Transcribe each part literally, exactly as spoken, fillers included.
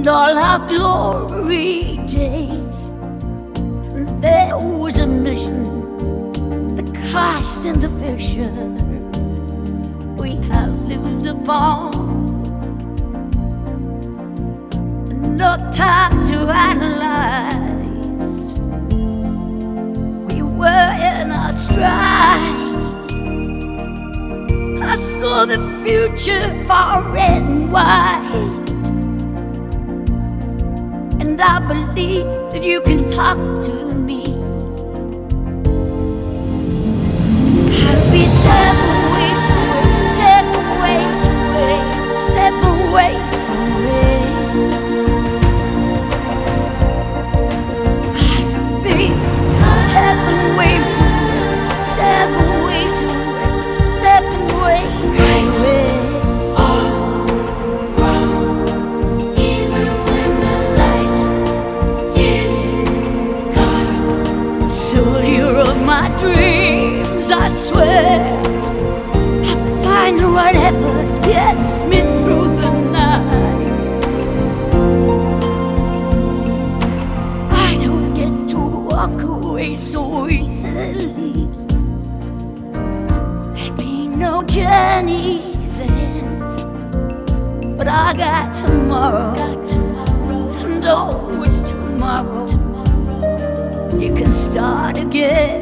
and all our glory days. There was a mission, the Christ and the vision we have lived upon. No time to analyze, we were in our stride. I saw the future far and wide, and I believe that you can talk to me. I'll be seven ways away, seven ways away, seven ways away. I'll be seven ways away, seven ways away, seven ways away. My dreams, I swear, I find whatever gets me through the night. I don't get to walk away so easily. There'll be no journey's end, but I got tomorrow, got tomorrow, and always tomorrow. You can start again.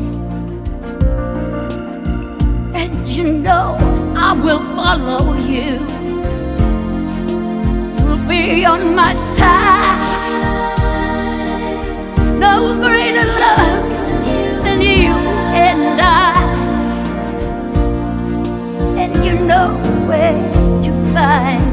You know I will follow you. You'll be on my side. No greater love than you and I. And you know where to find